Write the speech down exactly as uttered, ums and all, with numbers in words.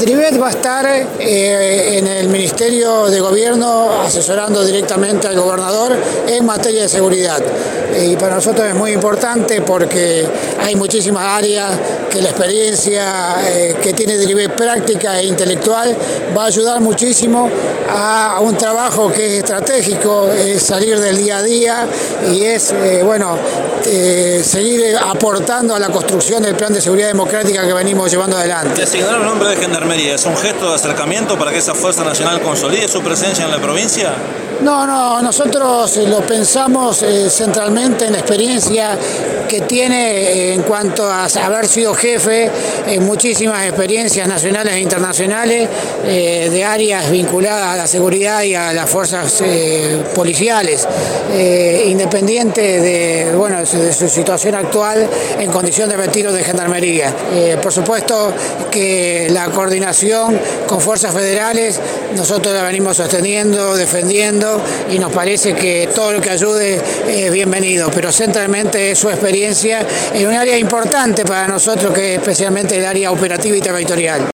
DRIVET va a estar eh, en el Ministerio de Gobierno asesorando directamente al gobernador en materia de seguridad. Eh, y para nosotros es muy importante porque hay muchísimas áreas que la experiencia eh, que tiene DRIVET práctica e intelectual va a ayudar muchísimo a, a un trabajo que es estratégico, es salir del día a día y es, eh, bueno, eh, seguir aportando a la construcción del plan de seguridad democrática que venimos llevando adelante. Designar un hombre de Gendarmería es un gesto de acercamiento para que esa Fuerza Nacional consolide su presencia en la provincia. No, no, nosotros lo pensamos eh, centralmente en la experiencia que tiene eh, en cuanto a haber sido jefe en muchísimas experiencias nacionales e internacionales eh, de áreas vinculadas a la seguridad y a las fuerzas eh, policiales, eh, independiente de, bueno, de su situación actual en condición de retiro de Gendarmería. Eh, por supuesto que la coordinación con fuerzas federales nosotros la venimos sosteniendo, defendiendo, y nos parece que todo lo que ayude es bienvenido, pero centralmente es su experiencia en un área importante para nosotros, que es especialmente el área operativa y territorial.